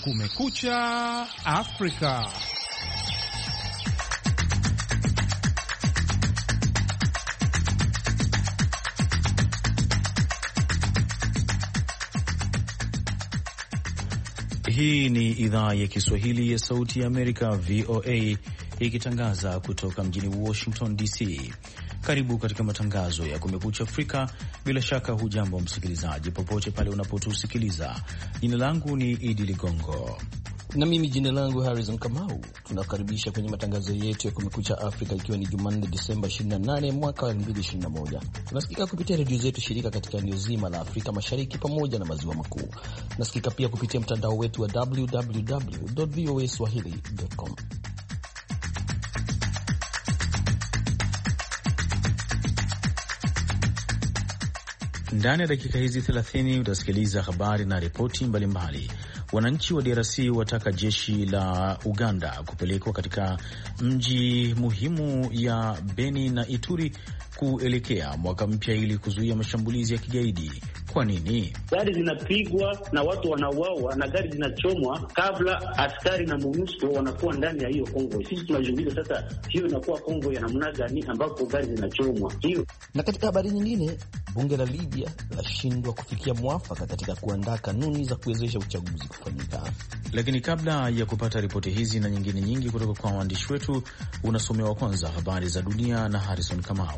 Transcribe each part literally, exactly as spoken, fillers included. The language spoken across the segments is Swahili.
Kumekucha Afrika. Hii ni idhaa ya Kiswahili ya Sauti ya Amerika, V O A, ikitangaza kutoka mjini Washington D C. Karibu katika matangazo ya Kumekucha Afrika. Bila shaka hujambo msikilizaji, popote pale unapotusikiliza. Jina langu ni Idi Ligongo na mimi jina langu Harrison Kamau. Tunakaribisha kwenye matangazo yetu ya Kumekucha Afrika, ikiwa ni Jumanne Disemba ishirini na nane mwaka wa elfu mbili ishirini na moja. Tunasikika kupitia redio zetu shirika katika eneo zima la Afrika Mashariki pamoja na maziwa makuu. Tunasikika pia kupitia mtandao wetu wa w w w dot v o a swahili dot com. Ndani ya dakika hizi thelathini utasikiliza habari na ripoti mbalimbali. Wananchi wa D R C wataka jeshi la Uganda kupelekwa katika mji muhimu ya Beni na Ituri kuelekea mwaka mpya ili kuzuia mashambulizi ya kigaidi. Kwa nini? Gari zinapigwa na watu wanauawa na gari zinachomwa kabla askari na MONUSCO wanakuwa ndani ya hiyo konvoi. Sisi tunajiuliza sasa, hiyo inakuwa konvoi ya namna gani ambapo gari zinachomwa hiyo? Na katika habari nyingine, bunge la Libya lashindwa kufikia mwafaka katika kuandaa kanuni za kuwezesha uchaguzi kufanyika. Lakini kabla ya kupata ripoti hizi na nyingine nyingi kutoka kwa waandishi wetu, unasomewa kwanza habari za dunia na Harrison Kamau.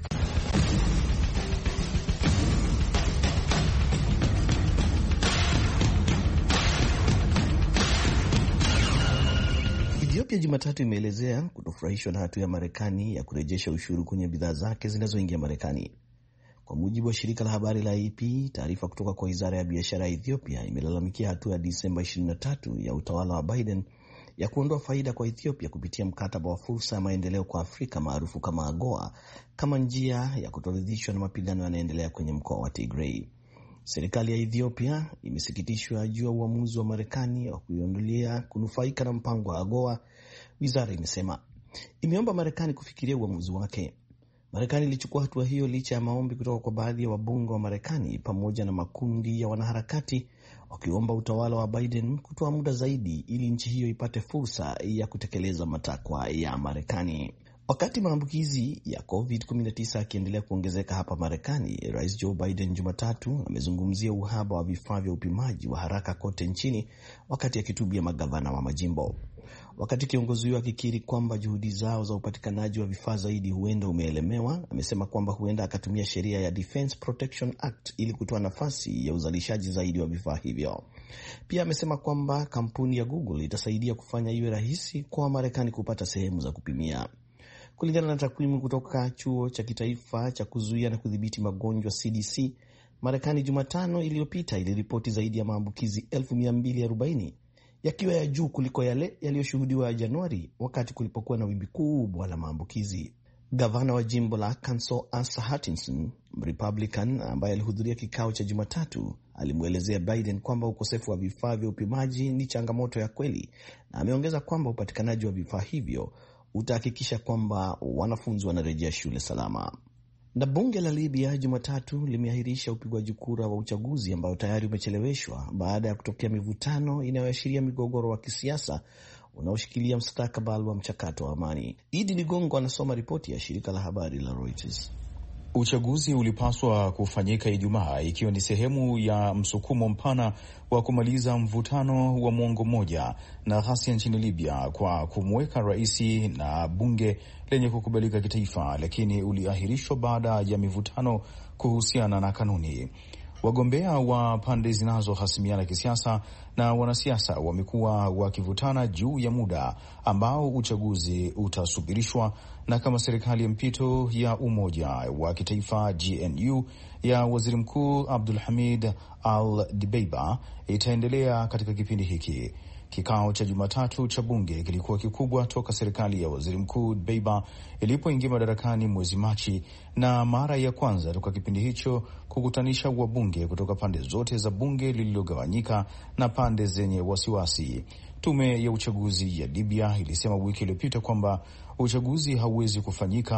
Ethiopia Jumatatu imeelezea kutofurahishwa na hatua ya Marekani ya kurejesha ushuru kwenye bidhaa zake zinazoingia Marekani. Kwa mujibu wa shirika la habari la A P, taarifa kutoka kwa wizara ya biashara ya Ethiopia imelalamikia hatua ya Disemba ishirini na tatu ya utawala wa Biden ya kuondoa faida kwa Ethiopia kupitia mkataba wa fursa ya maendeleo kwa Afrika maarufu kama AGOA, kama njia ya kutoridhishwa na mapigano yanayoendelea kwenye mkoa wa Tigray. Serikali ya Ethiopia imesikitishwa juu ya uamuzi wa Marekani wa kuiondolia kunufaika na mpango wa AGOA. Wizara imesema imeomba Marekani kufikiria uamuzi wake. Marekani ilichukua hatua hiyo licha ya maombi kutoka kwa baadhi ya wabunge wa Marekani pamoja na makundi ya wanaharakati wakiomba utawala wa Biden kutoa muda zaidi ili nchi hiyo ipate fursa ya kutekeleza matakwa ya Marekani. Wakati maambukizi ya covid kumi na tisa yakiendelea kuongezeka hapa Marekani, Rais Joe Biden Jumatatu amezungumzia uhaba wa vifaa vya upimaji wa haraka kote nchini wakati akihutubia magavana wa majimbo. Wakati kiongozi huyo akikiri kwamba juhudi zao za upatikanaji wa vifaa zaidi huenda umeelemewa, amesema kwamba huenda akatumia sheria ya Defense Protection Act ili kutoa nafasi ya uzalishaji zaidi wa vifaa hivyo. Pia amesema kwamba kampuni ya Google itasaidia kufanya iwe rahisi kwa Marekani kupata sehemu za kupimia. Kulingana na takwimu kutoka chuo cha kitaifa cha kuzuia na kudhibiti magonjwa C D C, Marekani Jumatano iliyopita iliripoti zaidi ya maambukizi elfu mia mbili arobaini, yakiwa ya juu kuliko yale yaliyoshuhudiwa ya Januari wakati kulipokuwa na wimbi kubwa la maambukizi. Gavana wa jimbo la Arkansas, Asa Hutchinson, Republican, ambaye alihudhuria kikao cha Jumatatu, alimwelezea Biden kwamba ukosefu wa vifaa vya upimaji ni changamoto ya kweli, na ameongeza kwamba upatikanaji wa vifaa hivyo utahakikisha kwamba wanafunzi wanarejea shule salama. Na bunge la Libya Jumatatu limeahirisha upigwaji kura wa uchaguzi ambao tayari umecheleweshwa baada ya kutokea mivutano inayoashiria migogoro wa kisiasa unaoshikilia mustakabali wa mchakato wa amani. Idi Ligongo anasoma ripoti ya shirika la habari la Reuters. Uchaguzi ulipaswa kufanyika Ijumaa, ikiwa ni sehemu ya msukumo mpana wa kumaliza mvutano wa mwongo mmoja na ghasia nchini Libya kwa kumweka rais na bunge lenye kukubalika kitaifa, lakini uliahirishwa baada ya mivutano kuhusiana na kanuni. Wagombea wa pande zinazohasimiana kisiasa na wanasiasa wamekuwa wakivutana juu ya muda ambao uchaguzi utasubirishwa na kama serikali ya mpito ya umoja wa kitaifa G N U ya waziri mkuu Abdul Hamid al-Dibeiba itaendelea katika kipindi hiki. Kikao cha Jumatatu cha bunge kilikuwa kikubwa toka serikali ya waziri mkuu Dbeiba ilipoingia madarakani mwezi Machi, na mara ya kwanza toka kipindi hicho kukutanisha wabunge kutoka pande zote za bunge lililogawanyika na pande zenye wasiwasi. Tume ya uchaguzi ya Libya ilisema wiki iliyopita kwamba uchaguzi hauwezi kufanyika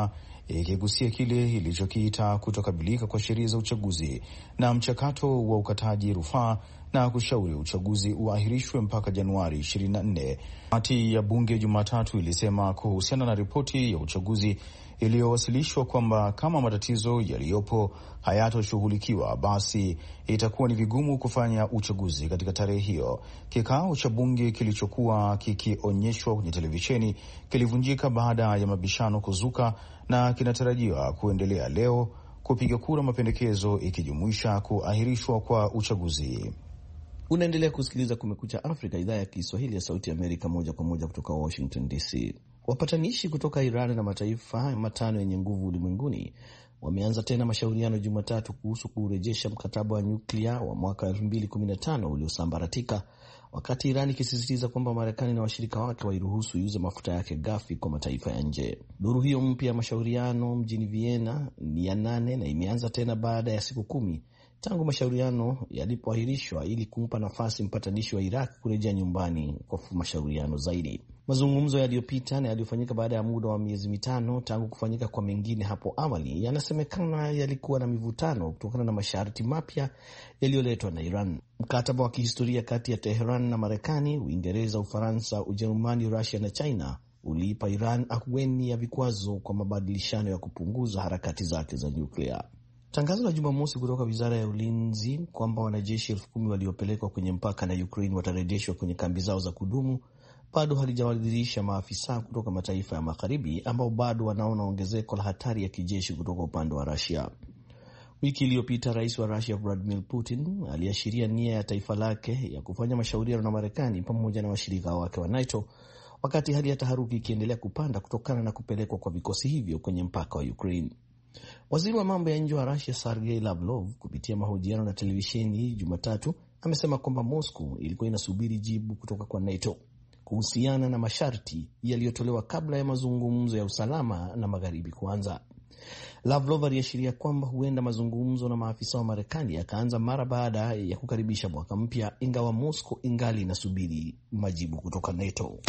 ikigusia kile ilichokiita kutokabilika kwa sheria za uchaguzi na mchakato wa ukataji rufaa na kushauri uchaguzi uahirishwe mpaka Januari ishirini na nne. Kamati ya bunge Jumatatu ilisema kuhusiana na ripoti ya uchaguzi iliyowasilishwa kwamba kama matatizo yaliyopo hayatoshughulikiwa, basi itakuwa ni vigumu kufanya uchaguzi katika tarehe hiyo. Kikao cha bunge kilichokuwa kikionyeshwa kwenye televisheni kilivunjika baada ya mabishano kuzuka na kinatarajiwa kuendelea leo kupiga kura mapendekezo ikijumuisha kuahirishwa kwa uchaguzi. Unaendelea kusikiliza Kumekucha Afrika, idhaa ya Kiswahili ya Sauti ya Amerika, moja kwa moja kutoka Washington D C. Wapatanishi kutoka Iran na mataifa matano yenye nguvu ulimwenguni wameanza tena mashauriano Jumatatu kuhusu kurejesha mkataba wa nyuklia wa mwaka elfu mbili kumi na tano uliosambaratika, wakati Iran ikisisitiza kwamba Marekani na washirika wake wairuhusu iuze mafuta yake ghafi kwa mataifa ya nje. Duru hiyo mpya ya mashauriano mjini Vienna ni ya nane na imeanza tena baada ya siku kumi tangu mashauriano yalipoahirishwa ili kumpa nafasi mpatanishi wa Iraq kurejea nyumbani kwa mashauriano zaidi. Mazungumzo yaliyopita na yaliyofanyika baada ya muda wa miezi mitano tangu kufanyika kwa mengine hapo awali yanasemekana yalikuwa na mivutano kutokana na masharti mapya yaliyoletwa na Iran. Mkataba wa kihistoria kati ya Tehran na Marekani, Uingereza, Ufaransa, Ujerumani, Russia na China uliipa Iran ahueni ya vikwazo kwa mabadilishano ya kupunguza harakati zake za nyuklia. Tangazo la Jumamosi kutoka Wizara ya Ulinzi kwamba wanajeshi elfu kumi waliopelekwa kwenye mpaka na Ukraine watarejeshwa kwenye kambi zao za kudumu bado halijawadhirisha maafisa kutoka mataifa ya magharibi ambao bado wanaona ongezeko la hatari ya kijeshi kutoka upande wa Russia. Wiki iliyopita Rais wa Russia Vladimir Putin aliashiria nia ya taifa lake ya kufanya mashauriano na Marekani pamoja na washirika wake wa NATO, wakati hali ya taharuki ikiendelea kupanda kutokana na kupelekwa kwa vikosi hivyo kwenye mpaka wa Ukraine. Waziri wa mambo ya nje wa Russia Sergei Lavrov kupitia mahojiano na televisheni Jumatatu amesema kwamba Moscow ilikuwa inasubiri jibu kutoka kwa NATO kuhusiana na masharti yaliyotolewa kabla ya mazungumzo ya usalama na magharibi kuanza. Lavrov aliashiria kwamba huenda mazungumzo na maafisa wa Marekani yakaanza mara baada ya kukaribisha mwaka mpya, ingawa Moscow ingali inasubiri majibu kutoka NATO.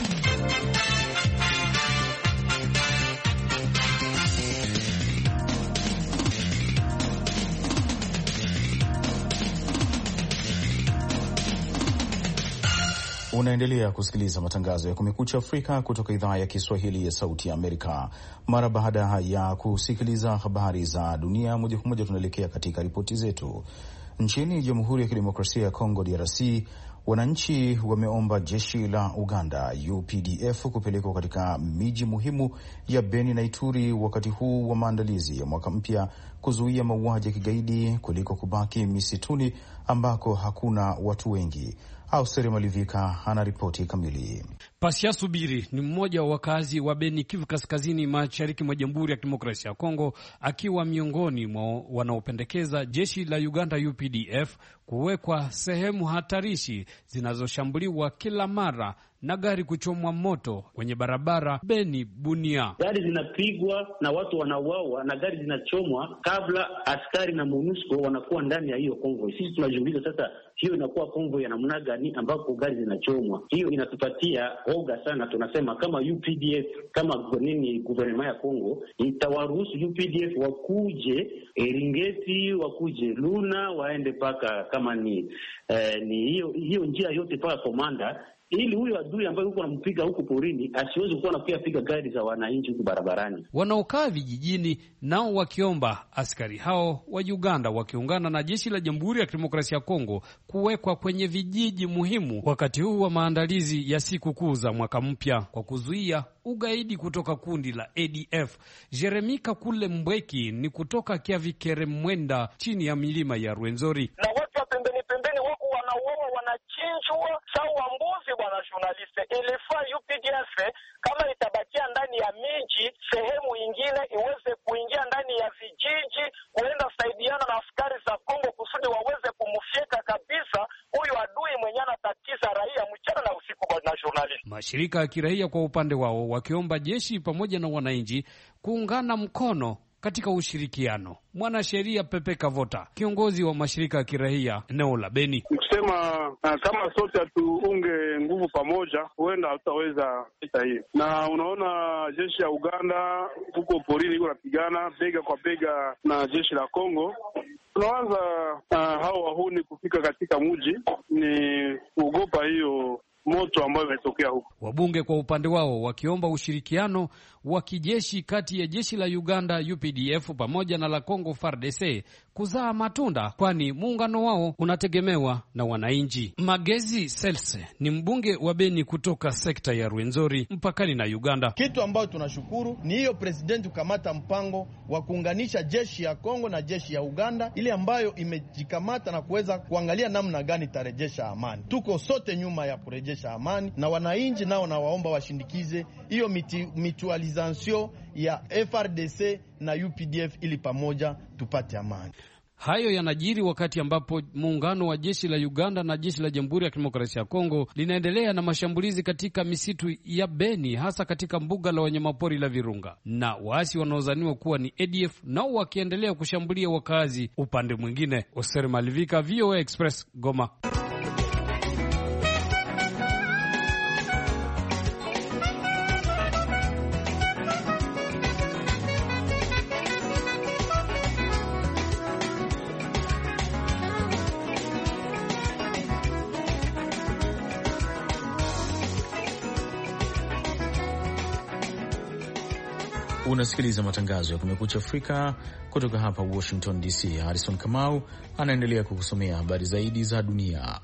Unaendelea kusikiliza matangazo ya Kumekucha Afrika kutoka idhaa ya Kiswahili ya Sauti ya Amerika. Mara baada ya kusikiliza habari za dunia moja kwa moja, tunaelekea katika ripoti zetu. Nchini Jamhuri ya Kidemokrasia ya Kongo D R C, wananchi wameomba jeshi la Uganda U P D F kupelekwa katika miji muhimu ya Beni na Ituri wakati huu wa maandalizi ya mwaka mpya, kuzuia mauaji ya kigaidi kuliko kubaki misituni ambako hakuna watu wengi. Auseri Malivika ana ripoti kamili. Pasia Subiri ni mmoja wa wakazi wa Beni, Kivu Kaskazini, mashariki mwa Jamhuri ya Kidemokrasia ya Kongo, akiwa miongoni mwa wanaopendekeza jeshi la Uganda U P D F kuwekwa sehemu hatarishi zinazoshambuliwa kila mara na gari kuchomwa moto kwenye barabara Beni Bunia. Gari zinapigwa na watu wanauawa na gari zinachomwa kabla askari na MONUSCO wanakuwa ndani ya hiyo konvoi. Sisi tunajiuliza sasa, hiyo inakuwa konvoi ya namna gani ambapo gari zinachomwa? Hiyo inatupatia oga sana. Tunasema kama U P D F, kama nini, gouvernement ya Kongo itawaruhusu U P D F wakuje Eringeti, wakuje Luna, waende paka kama ni eh, ni hiyo hiyo njia yote paka Komanda, ili huyo adui ambaye yuko anampiga huko porini asiweze kuwa anapiga piga gari za wananchi huko barabarani. Wanaokaa vijijini nao wakiomba askari hao wa Uganda wakiungana na jeshi la Jamhuri ya Kidemokrasia ya Kongo kuwekwa kwenye vijiji muhimu wakati huu wa maandalizi ya siku kuu za mwaka mpya kwa kuzuia ugaidi kutoka kundi la A D F. Jeremika Kule Mbweki ni kutoka Kiavikere Mwenda, chini ya milima ya Rwenzori. Na watu wa pembeni pembeni wako wanauawa, wanachinjwa sawa mbuzi. Bwana journaliste, ilifaa U P D F kama itabakia ndani ya miji, sehemu ingine iweze kuingia ndani ya vijiji, kuenda saidiana na askari za Kongo kusudi waweze kumfyeka kabisa huyu adui mwenye anatatiza raia mchana na usiku. Bwana journaliste, mashirika ya kiraia kwa upande wao wakiomba jeshi pamoja na wananchi kuungana mkono katika ushirikiano. Mwanasheria Pepe Kavota, kiongozi wa mashirika ya kiraia eneo la Beni: kusema uh, kama sote hatuunge nguvu pamoja, huenda hatutaweza vita hii. Na unaona jeshi ya Uganda huko porini iko napigana bega kwa bega na jeshi la Kongo. Tunawaza uh, hao wahuni kufika katika mji ni kuogopa hiyo moto ambayo imetokea huko. Wabunge kwa upande wao wakiomba ushirikiano wa kijeshi kati ya jeshi la Uganda U P D F pamoja na la Kongo F A R D C kuzaa matunda, kwani muungano wao unategemewa na wananchi. Magezi Selse ni mbunge wa Beni kutoka sekta ya Rwenzori mpakani na Uganda. Kitu ambayo tunashukuru ni hiyo presidenti kukamata mpango wa kuunganisha jeshi ya Kongo na jeshi ya Uganda, ile ambayo imejikamata na kuweza kuangalia namna gani tarejesha amani. Tuko sote nyuma ya kurejesha amani, na wananchi nao na waomba washindikize hiyo mutualization ya F A R D C na U P D F ili pamoja tupate amani. Hayo yanajiri wakati ambapo muungano wa jeshi la Uganda na jeshi la Jamhuri ya Kidemokrasia ya Kongo linaendelea na mashambulizi katika misitu ya Beni, hasa katika mbuga la wanyamapori la Virunga, na waasi wanaozaniwa kuwa ni A D F nao wakiendelea kushambulia wakazi upande mwingine. Oser Malivika, V O A Express, Goma. Unasikiliza matangazo ya Kumekucha Afrika kutoka hapa Washington D C. Harrison Kamau anaendelea kukusomea habari zaidi za dunia.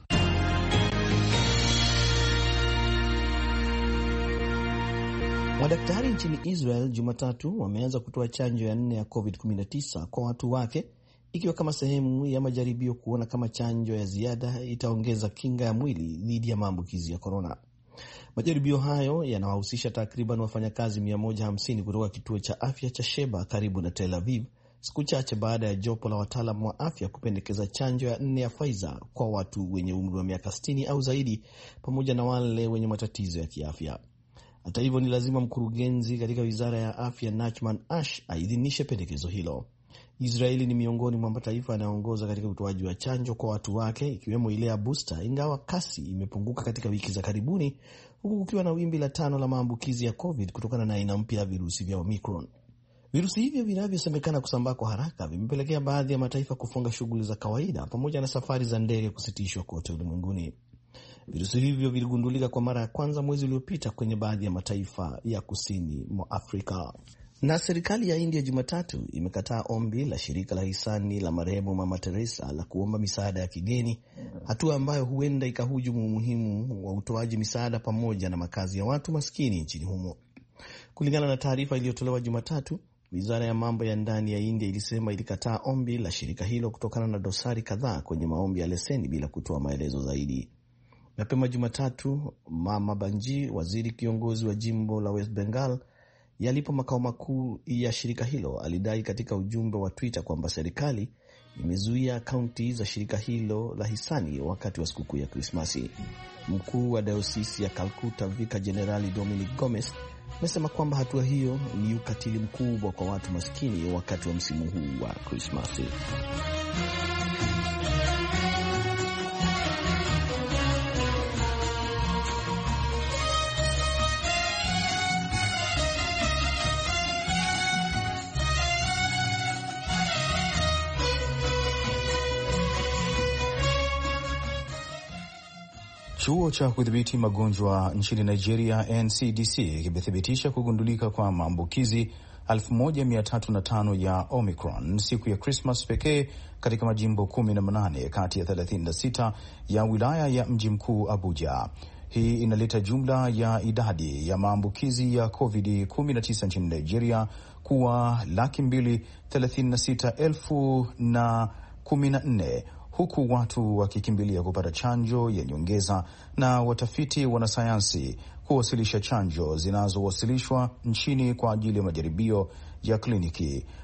Madaktari nchini Israel Jumatatu wameanza kutoa chanjo ya nne ya covid kumi na tisa kwa watu wake, ikiwa kama sehemu ya majaribio kuona kama chanjo ya ziada itaongeza kinga ya mwili dhidi ya maambukizi ya korona. Majaribio hayo yanawahusisha takriban wafanyakazi mia moja hamsini kutoka kituo cha afya cha Sheba karibu na Tel Aviv, siku chache baada ya jopo la wataalamu wa afya kupendekeza chanjo ya nne ya Pfizer kwa watu wenye umri wa miaka sitini au zaidi, pamoja na wale wenye matatizo ya kiafya. Hata hivyo, ni lazima mkurugenzi katika wizara ya afya Nachman Ash aidhinishe pendekezo hilo. Israeli ni miongoni mwa mataifa yanayoongoza katika utoaji wa chanjo kwa watu wake, ikiwemo ile ya booster, ingawa kasi imepunguka katika wiki za karibuni, huku kukiwa na wimbi la tano la maambukizi ya COVID kutokana na aina mpya ya virusi vya Omicron. Virusi hivyo vinavyosemekana kusambaa kwa haraka vimepelekea baadhi ya mataifa kufunga shughuli za kawaida pamoja na safari za ndege kusitishwa kote ulimwenguni. Virusi hivyo viligundulika kwa mara ya kwanza mwezi uliopita kwenye baadhi ya mataifa ya kusini mwa Afrika. Na serikali ya India Jumatatu imekataa ombi la shirika la hisani la marehemu Mama Teresa la kuomba misaada ya kigeni, hatua ambayo huenda ikahujumu umuhimu wa utoaji misaada pamoja na makazi ya watu maskini nchini humo. Kulingana na taarifa iliyotolewa Jumatatu, wizara ya mambo ya ndani ya India ilisema ilikataa ombi la shirika hilo kutokana na dosari kadhaa kwenye maombi ya leseni bila kutoa maelezo zaidi. Mapema Jumatatu, Mama Banji, waziri kiongozi wa jimbo la West Bengal yalipo makao makuu ya shirika hilo, alidai katika ujumbe wa Twitter kwamba serikali imezuia akaunti za shirika hilo la hisani wakati wa sikukuu ya Krismasi. Mkuu wa dayosisi ya Calcutta Vicar Generali Dominic Gomez amesema kwamba hatua hiyo ni ukatili mkubwa kwa watu maskini wakati wa msimu huu wa Krismasi. Chuo cha kudhibiti magonjwa nchini Nigeria N C D C kimethibitisha kugundulika kwa maambukizi elfu moja mia tatu na tano ya Omicron siku ya Christmas pekee katika majimbo kumi na manane kati ya thelathini na sita ya wilaya ya mji mkuu Abuja. Hii inaleta jumla ya idadi ya maambukizi ya covid kumi na tisa nchini Nigeria kuwa laki mbili thelathini na sita elfu na kumi na nne, huku watu wakikimbilia kupata chanjo ya nyongeza na watafiti wanasayansi kuwasilisha chanjo zinazowasilishwa nchini kwa ajili ya majaribio ya kliniki.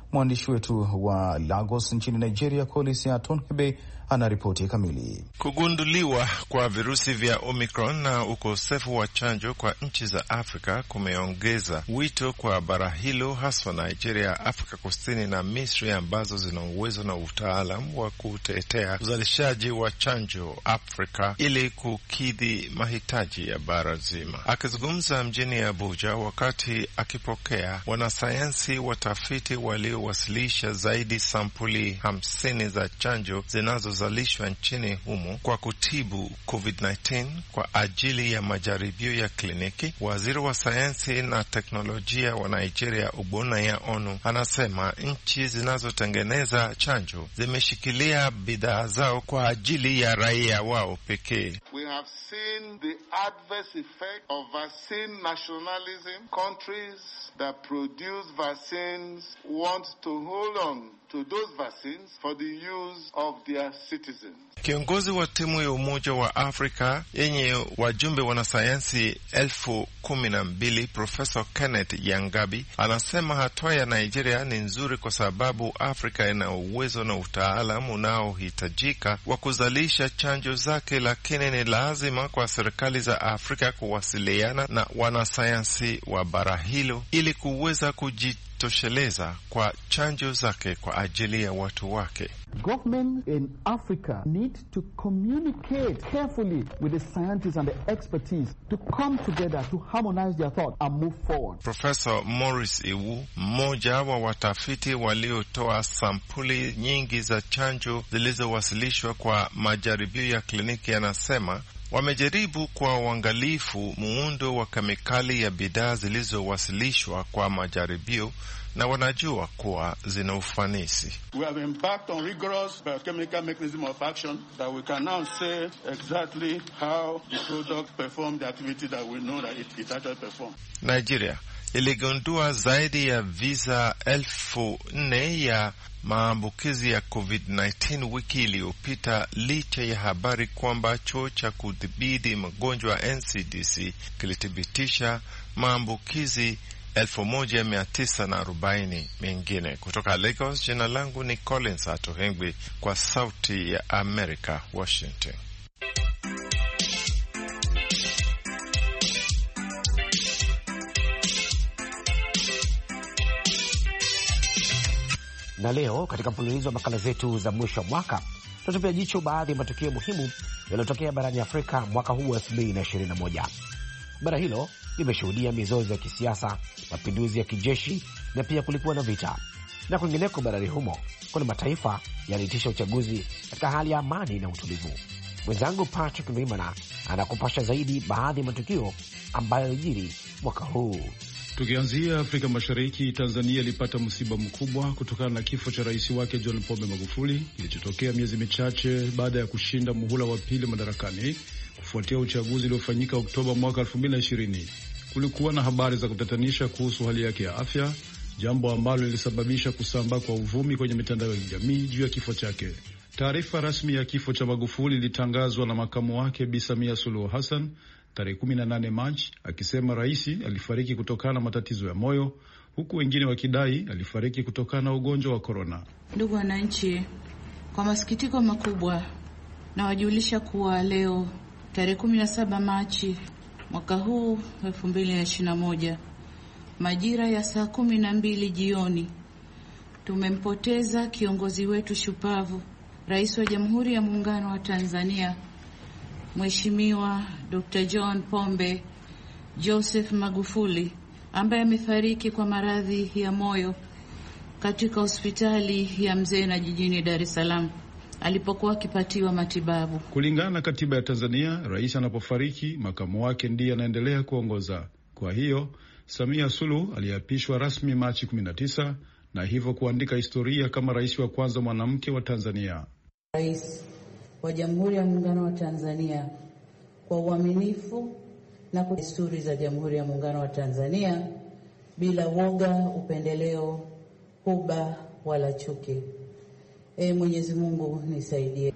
Mwandishi wetu wa Lagos nchini Nigeria, Collins Atonhebe, ana ripoti kamili. Kugunduliwa kwa virusi vya Omicron na ukosefu wa chanjo kwa nchi za Afrika kumeongeza wito kwa bara hilo, haswa Nigeria, Afrika Kusini na Misri ambazo zina uwezo na utaalam wa kutetea uzalishaji wa chanjo Afrika ili kukidhi mahitaji ya bara zima. Akizungumza mjini Abuja wakati akipokea wanasayansi watafiti waliowasilisha zaidi sampuli hamsini za chanjo zinazo zalishwa nchini humo kwa kutibu COVID kumi na tisa kwa ajili ya majaribio ya kliniki, waziri wa sayansi na teknolojia wa Nigeria Ubonaya Onu anasema nchi zinazotengeneza chanjo zimeshikilia bidhaa zao kwa ajili ya raia wao pekee. We have seen the adverse effect of vaccine nationalism. Countries that produce vaccines want to hold on to those vaccines for the use of their citizens. Kiongozi wa timu ya Umoja wa Afrika yenye wajumbe wanasayansi elfu kumi na mbili Professor Kenneth Yangabi anasema hatua ya Nigeria ni nzuri kwa sababu Afrika ina uwezo na utaalamu unaohitajika wa kuzalisha chanjo zake, lakini ni lazima kwa serikali za Afrika kuwasiliana na wanasayansi wa bara hilo ili kuweza kujitosheleza kwa chanjo zake kwa ajili ya watu wake. Government in Africa need to communicate carefully with the scientists and the expertise to come together to harmonize their thought and move forward. Professor Morris Iwu, mmoja wa watafiti waliotoa sampuli nyingi za chanjo zilizowasilishwa kwa majaribio ya kliniki, anasema wamejaribu kwa uangalifu muundo wa kemikali ya bidhaa zilizowasilishwa kwa majaribio na wanajua kuwa zina ufanisi. We have embarked on rigorous biochemical mechanism of action that we can now say exactly how the product performed the activity that we know that it, it actually performed. Nigeria iligundua zaidi ya visa elfu nne ya maambukizi ya COVID kumi na tisa wiki iliyopita, licha ya habari kwamba chuo cha kudhibiti magonjwa N C D C kilithibitisha maambukizi elfu moja mia tisa na arobaini mengine. Kutoka Lagos, jina langu ni Collins Atohengwi kwa Sauti ya Amerika, Washington. Na leo katika mfululizo wa makala zetu za mwisho wa mwaka tunatupia jicho baadhi ya matukio muhimu yaliyotokea barani Afrika mwaka huu wa elfu mbili na ishirini na moja. Bara hilo limeshuhudia mizozo ya kisiasa, mapinduzi ya kijeshi na pia kulikuwa na vita. Na kwingineko barani humo kuna mataifa yaliitisha uchaguzi katika hali ya amani na utulivu. Mwenzangu Patrick Ndwimana anakupasha zaidi baadhi ya matukio ambayo yalijiri mwaka huu. Tukianzia Afrika Mashariki, Tanzania ilipata msiba mkubwa kutokana na kifo cha rais wake John Pombe Magufuli kilichotokea miezi michache baada ya kushinda muhula wa pili madarakani kufuatia uchaguzi uliofanyika Oktoba mwaka elfu mbili na ishirini. Kulikuwa na habari za kutatanisha kuhusu hali yake ya afya, jambo ambalo lilisababisha kusambaa kwa uvumi kwenye mitandao ya kijamii juu ya kifo chake. Taarifa rasmi ya kifo cha Magufuli ilitangazwa na makamu wake Bi Samia Suluhu Hassan tarehe kumi na nane Machi, akisema rais alifariki kutokana na matatizo ya moyo, huku wengine wakidai alifariki kutokana na ugonjwa wa korona. Ndugu wananchi, kwa masikitiko makubwa na wajulisha kuwa leo tarehe kumi na saba Machi mwaka huu elfu mbili na ishirini na moja majira ya saa kumi na mbili jioni tumempoteza kiongozi wetu shupavu, Rais wa Jamhuri ya Muungano wa Tanzania Mheshimiwa Doctor John Pombe Joseph Magufuli, ambaye amefariki kwa maradhi ya moyo katika hospitali ya Mzena jijini Dar es Salaam alipokuwa akipatiwa matibabu. Kulingana na katiba ya Tanzania, rais anapofariki makamu wake ndiye anaendelea kuongoza. Kwa hiyo Samia Suluhu aliapishwa rasmi Machi kumi na tisa na hivyo kuandika historia kama rais wa kwanza mwanamke wa Tanzania. Rais wa Jamhuri ya Muungano wa Tanzania kwa uaminifu na kwa desturi za Jamhuri ya Muungano wa Tanzania bila woga, upendeleo, huba wala chuki. E Mwenyezi Mungu nisaidie.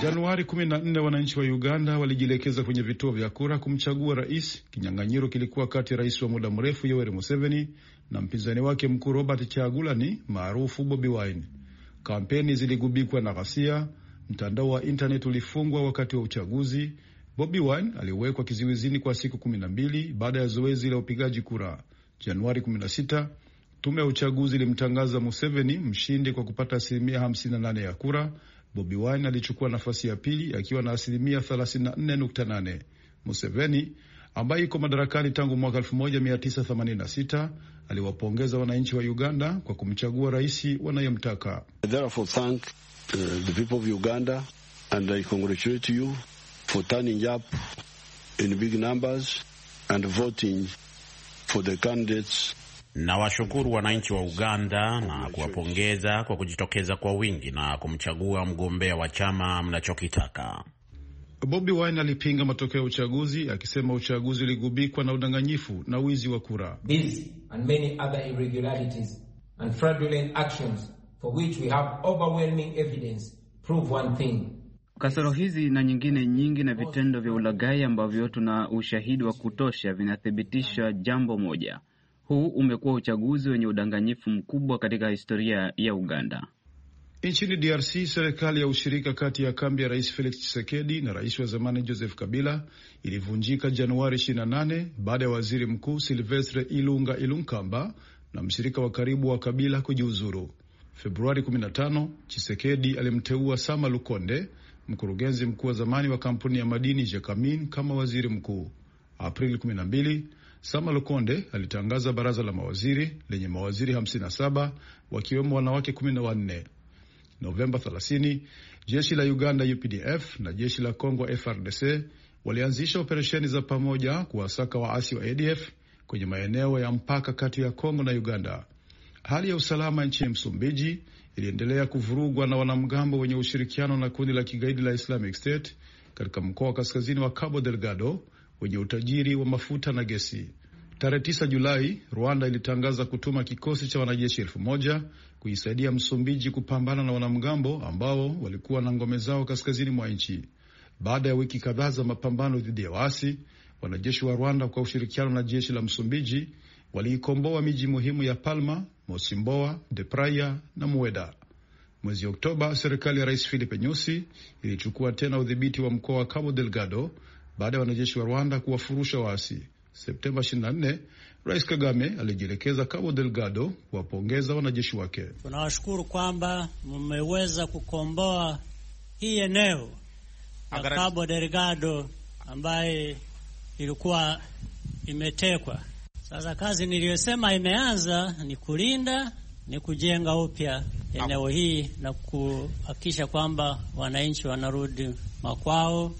Januari kumi na nne wananchi wa Uganda walijielekeza kwenye vituo vya kura kumchagua rais. Kinyang'anyiro kilikuwa kati ya rais wa muda mrefu Yoweri Museveni na mpinzani wake mkuu Robert Kyagulanyi maarufu Bobi Wine. Kampeni ziligubikwa na ghasia, mtandao wa internet ulifungwa wakati wa uchaguzi. Bobi Wine aliwekwa kizuizini kwa siku kumi na mbili baada ya zoezi la upigaji kura. Januari kumi na sita, tume ya uchaguzi ilimtangaza Museveni mshindi kwa kupata asilimia hamsini na nane ya kura. Bobi Wine alichukua nafasi ya pili akiwa na asilimia thelathini na nne nukta nane. Museveni ambaye yuko madarakani tangu mwaka elfu moja mia tisa themanini na sita aliwapongeza wananchi wa Uganda kwa kumchagua rais wanayemtaka. Therefore thank uh, the people of Uganda and I congratulate you for turning up in big numbers and voting for the candidates. Na washukuru wananchi wa Uganda na kuwapongeza kwa kujitokeza kwa wingi na kumchagua mgombea wa chama mnachokitaka. Bobi Wine alipinga matokeo ya uchaguzi akisema uchaguzi uligubikwa na udanganyifu na wizi wa kura. These and many other irregularities and fraudulent actions for which we have overwhelming evidence prove one thing. Kasoro hizi na nyingine nyingi na vitendo vya ulaghai ambavyo tuna ushahidi wa kutosha vinathibitisha jambo moja. Huu umekuwa uchaguzi wenye udanganyifu mkubwa katika historia ya Uganda. Nchini D R C, serikali ya ushirika kati ya kambi ya Rais Felix Tshisekedi na rais wa zamani Joseph Kabila ilivunjika Januari ishirini na nane baada ya waziri mkuu Silvestre Ilunga Ilunkamba na mshirika wa karibu wa Kabila kujiuzuru. Februari kumi na tano, Tshisekedi alimteua Sama Lukonde, mkurugenzi mkuu wa zamani wa kampuni ya madini Jekamin, kama waziri mkuu. Aprili kumi na mbili, Sama Lukonde alitangaza baraza la mawaziri lenye mawaziri hamsini na saba wakiwemo wanawake kumi na wanne. Novemba thelathini, jeshi la Uganda U P D F na jeshi la Kongo F R D C walianzisha operesheni za pamoja kuwasaka waasi wa A D F kwenye maeneo ya mpaka kati ya Kongo na Uganda. Hali ya usalama nchini Msumbiji iliendelea kuvurugwa na wanamgambo wenye ushirikiano na kundi la kigaidi la Islamic State katika mkoa wa kaskazini wa Cabo Delgado wenye utajiri wa mafuta na gesi. Tarehe tisa Julai, Rwanda ilitangaza kutuma kikosi cha wanajeshi elfu moja kuisaidia Msumbiji kupambana na wanamgambo ambao walikuwa na ngome zao kaskazini mwa nchi. Baada ya wiki kadhaa za mapambano dhidi ya waasi, wanajeshi wa Rwanda kwa ushirikiano na jeshi la Msumbiji waliikomboa miji muhimu ya Palma, Mosimboa, De Praia na Mueda. Mwezi Oktoba, serikali ya Rais Filipe Nyusi ilichukua tena udhibiti wa mkoa wa Cabo Delgado baada ya wanajeshi wa Rwanda kuwafurusha waasi. Septemba ishirini na nne, Rais Kagame alijielekeza Cabo Delgado kuwapongeza wanajeshi wake. Tunawashukuru kwamba mmeweza kukomboa hii eneo la Cabo Delgado ambaye ilikuwa imetekwa. Sasa kazi niliyosema imeanza ni kulinda, ni kujenga upya eneo hii na kuhakikisha kwamba wananchi wanarudi makwao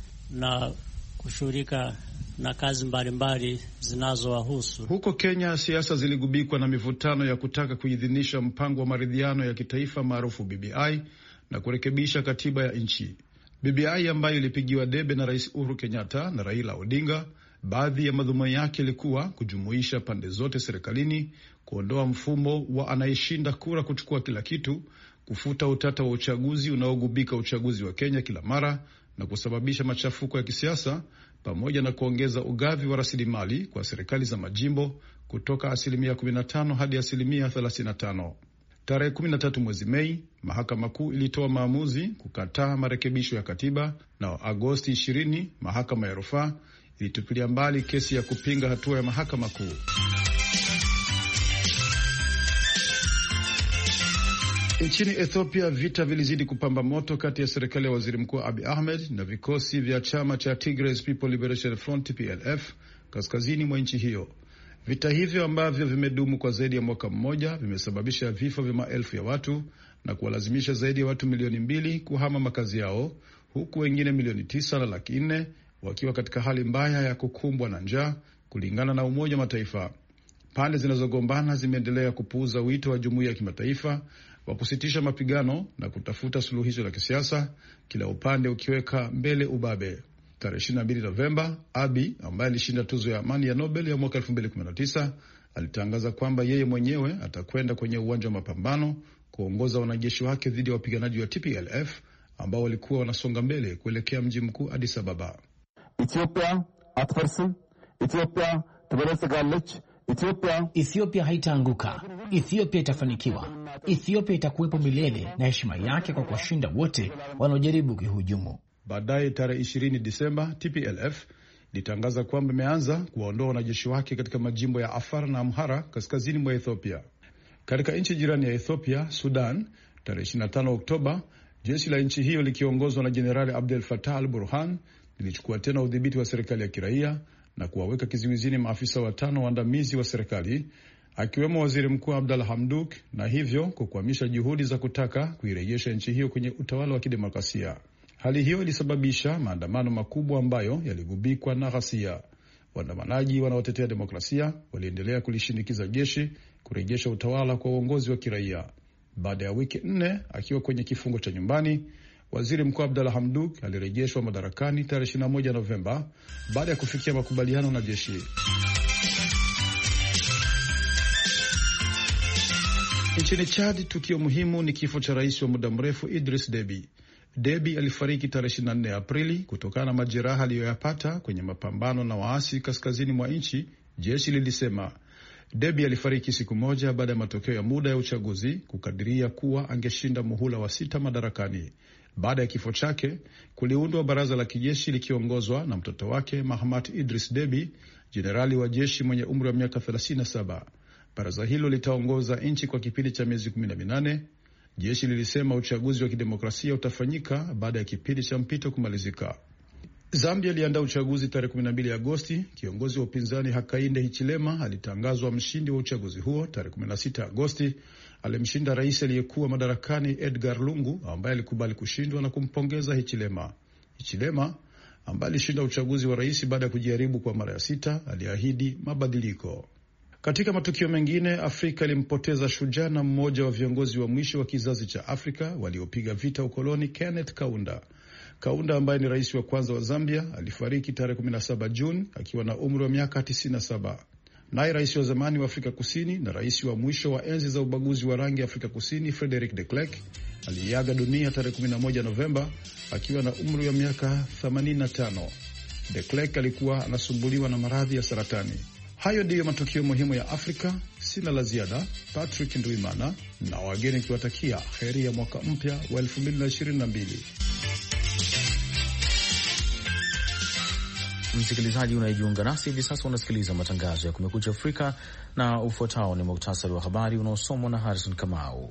na kushughulika na kazi mbalimbali zinazowahusu. Huko Kenya, siasa ziligubikwa na mivutano ya kutaka kuidhinisha mpango wa maridhiano ya kitaifa maarufu B B I na kurekebisha katiba ya nchi. B B I ambayo ilipigiwa debe na Rais Uhuru Kenyatta na Raila Odinga, baadhi ya madhumuni yake ilikuwa kujumuisha pande zote serikalini, kuondoa mfumo wa anayeshinda kura kuchukua kila kitu, kufuta utata wa uchaguzi unaogubika uchaguzi wa Kenya kila mara na kusababisha machafuko ya kisiasa, pamoja na kuongeza ugavi wa rasilimali kwa serikali za majimbo kutoka asilimia kumi na tano hadi asilimia thelathini na tano. Tarehe kumi na tatu mwezi Mei, mahakama kuu ilitoa maamuzi kukataa marekebisho ya katiba, na Agosti ishirini mahakama ya rufaa ilitupilia mbali kesi ya kupinga hatua ya mahakama kuu. Nchini Ethiopia, vita vilizidi kupamba moto kati ya serikali ya waziri mkuu Abiy Ahmed na vikosi vya chama cha Tigray People Liberation Front T P L F kaskazini mwa nchi hiyo. Vita hivyo ambavyo vimedumu kwa zaidi ya mwaka mmoja vimesababisha vifo vya maelfu ya watu na kuwalazimisha zaidi ya watu milioni mbili kuhama makazi yao, huku wengine milioni tisa na laki nne wakiwa katika hali mbaya ya kukumbwa na njaa, kulingana na Umoja wa Mataifa. Pande zinazogombana zimeendelea kupuuza wito wa jumuiya ya kimataifa wa kusitisha mapigano na kutafuta suluhisho la kisiasa, kila upande ukiweka mbele ubabe. Tarehe ishirini na mbili Novemba, Abiy ambaye alishinda tuzo ya amani ya Nobel ya mwaka elfu mbili kumi na tisa alitangaza kwamba yeye mwenyewe atakwenda kwenye uwanja wa mapambano kuongoza wanajeshi wake dhidi ya wapiganaji wa T P L F ambao walikuwa wanasonga mbele kuelekea mji mkuu Addis Ababa. Ethiopia atfarsim, Ethiopia tberesgalech, Ethiopia Ethiopia haitaanguka. Ethiopia itafanikiwa. Ethiopia itakuwepo milele na heshima yake kwa kuwashinda wote wanaojaribu kuhujumu. Baadaye tarehe ishirini Disemba, T P L F litangaza kwamba imeanza kuwaondoa wanajeshi wake katika majimbo ya Afar na Amhara kaskazini mwa Ethiopia. Katika nchi jirani ya Ethiopia, Sudan, tarehe ishirini na tano Oktoba, jeshi la nchi hiyo likiongozwa na Jenerali Abdel Fattah al-Burhan lilichukua tena udhibiti wa serikali ya kiraia na kuwaweka kizuizini maafisa watano waandamizi wa serikali, akiwemo waziri mkuu Abdalla Hamdok, na hivyo kukwamisha juhudi za kutaka kuirejesha nchi hiyo kwenye utawala wa kidemokrasia. Hali hiyo ilisababisha maandamano makubwa ambayo yaligubikwa na ghasia. Waandamanaji wanaotetea demokrasia waliendelea kulishinikiza jeshi kurejesha utawala kwa uongozi wa kiraia. Baada ya wiki nne akiwa kwenye kifungo cha nyumbani, waziri mkuu Abdalla Hamdok alirejeshwa madarakani tarehe ishirini na moja Novemba baada ya kufikia makubaliano na jeshi. Nchini Chad, tukio muhimu ni kifo cha rais wa muda mrefu Idris Deby. Deby alifariki tarehe ishirini na nne Aprili kutokana na majeraha aliyoyapata kwenye mapambano na waasi kaskazini mwa nchi, jeshi lilisema. Deby alifariki siku moja baada ya matokeo ya muda ya uchaguzi kukadiria kuwa angeshinda muhula wa sita madarakani. Baada ya kifo chake, kuliundwa baraza la kijeshi likiongozwa na mtoto wake Mahamat Idris Deby, jenerali wa jeshi mwenye umri wa miaka thelathini na saba. Baraza hilo litaongoza nchi kwa kipindi cha miezi kumi na minane. Jeshi lilisema uchaguzi wa kidemokrasia utafanyika baada ya kipindi cha mpito kumalizika. Zambia iliandaa uchaguzi tarehe kumi na mbili Agosti. Kiongozi wa upinzani Hakainde Hichilema alitangazwa mshindi wa uchaguzi huo tarehe kumi na sita Agosti. Alimshinda rais aliyekuwa madarakani Edgar Lungu ambaye alikubali kushindwa na kumpongeza Hichilema. Hichilema ambaye alishinda uchaguzi wa rais baada ya kujaribu kwa mara ya sita aliahidi mabadiliko. Katika matukio mengine, Afrika ilimpoteza shujaa na mmoja wa viongozi wa mwisho wa kizazi cha Afrika waliopiga vita ukoloni, Kenneth Kaunda. Kaunda ambaye ni rais wa kwanza wa Zambia alifariki tarehe kumi na saba Juni akiwa na umri wa miaka tisini na saba. Naye rais wa zamani wa Afrika Kusini na rais wa mwisho wa enzi za ubaguzi wa rangi Afrika Kusini, Frederick de Klerk, aliaga dunia tarehe kumi na moja Novemba akiwa na umri wa miaka themanini na tano. De Klerk alikuwa anasumbuliwa na maradhi ya saratani. Hayo ndiyo matukio muhimu ya Afrika. Sina la ziada. Patrick Nduimana na wageni kiwatakia heri ya mwaka mpya wa elfu mbili na ishirini na mbili. Msikilizaji unayejiunga nasi hivi sasa, unasikiliza matangazo ya Kumekucha Afrika, na ufuatao ni muktasari wa habari unaosomwa na Harrison Kamau.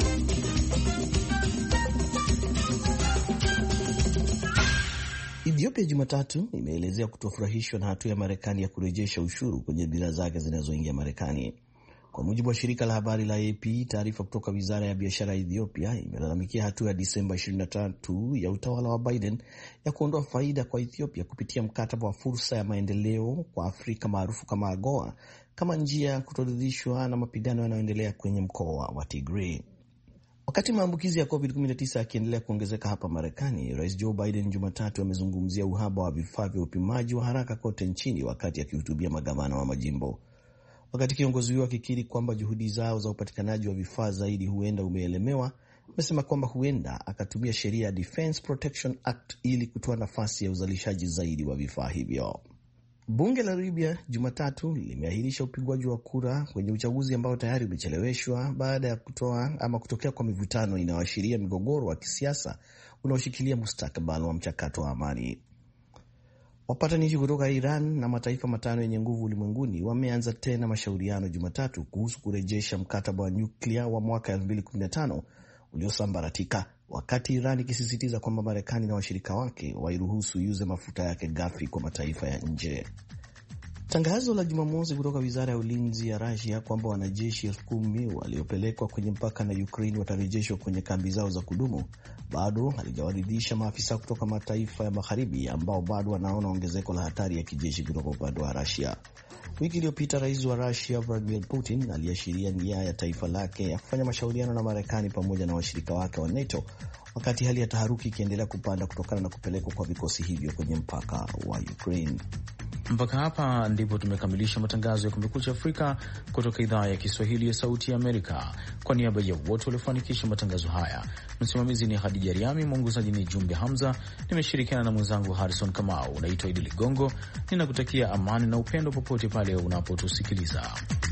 Ethiopia Jumatatu imeelezea kutofurahishwa na hatua ya Marekani ya kurejesha ushuru kwenye bidhaa zake zinazoingia Marekani. Kwa mujibu wa shirika la habari la A P, taarifa kutoka wizara ya biashara ya Ethiopia imelalamikia hatua ya Disemba ishirini na tatu ya utawala wa Biden ya kuondoa faida kwa Ethiopia kupitia mkataba wa fursa ya maendeleo kwa Afrika maarufu kama AGOA, kama njia ya kutoridhishwa na mapigano yanayoendelea kwenye mkoa wa Tigray. Wakati maambukizi ya covid kumi na tisa yakiendelea kuongezeka hapa Marekani, Rais Joe Biden Jumatatu amezungumzia uhaba wa vifaa vya upimaji wa haraka kote nchini wakati akihutubia magavana wa majimbo. Wakati kiongozi huyo akikiri kwamba juhudi zao za upatikanaji wa vifaa zaidi huenda umeelemewa, amesema kwamba huenda akatumia sheria ya Defense Protection Act ili kutoa nafasi ya uzalishaji zaidi wa vifaa hivyo. Bunge la Libya Jumatatu limeahirisha upigwaji wa kura kwenye uchaguzi ambao tayari umecheleweshwa baada ya kutoa ama kutokea kwa mivutano inayoashiria migogoro wa kisiasa unaoshikilia mustakabali wa mchakato wa amani. Wapatanishi kutoka Iran na mataifa matano yenye nguvu ulimwenguni wameanza tena mashauriano Jumatatu kuhusu kurejesha mkataba wa nyuklia wa mwaka elfu mbili kumi na tano uliosambaratika, wakati Iran ikisisitiza kwamba Marekani na washirika wake wairuhusu iuze mafuta yake ghafi kwa mataifa ya nje. Tangazo la Jumamosi kutoka wizara ya ulinzi ya Russia kwamba wanajeshi elfu kumi waliopelekwa kwenye mpaka na Ukraine watarejeshwa kwenye kambi zao za kudumu bado halijawaridhisha maafisa kutoka mataifa ya magharibi ambao bado wanaona ongezeko la hatari ya kijeshi kutoka upande wa Russia. Wiki iliyopita rais wa Russia Vladimir Putin aliashiria nia ya taifa lake ya kufanya mashauriano na Marekani pamoja na washirika wake wa NATO, wakati hali ya taharuki ikiendelea kupanda kutokana na kupelekwa kwa vikosi hivyo kwenye mpaka wa Ukraine. Mpaka hapa ndipo tumekamilisha matangazo ya Kumekucha Afrika kutoka idhaa ya Kiswahili ya Sauti ya Amerika. Kwa niaba ya wote waliofanikisha matangazo haya, msimamizi ni Hadija Riami, mwongozaji ni Jumbe Hamza, nimeshirikiana na mwenzangu Harrison Kamau. Unaitwa Idi Ligongo, ninakutakia amani na upendo popote pale unapotusikiliza.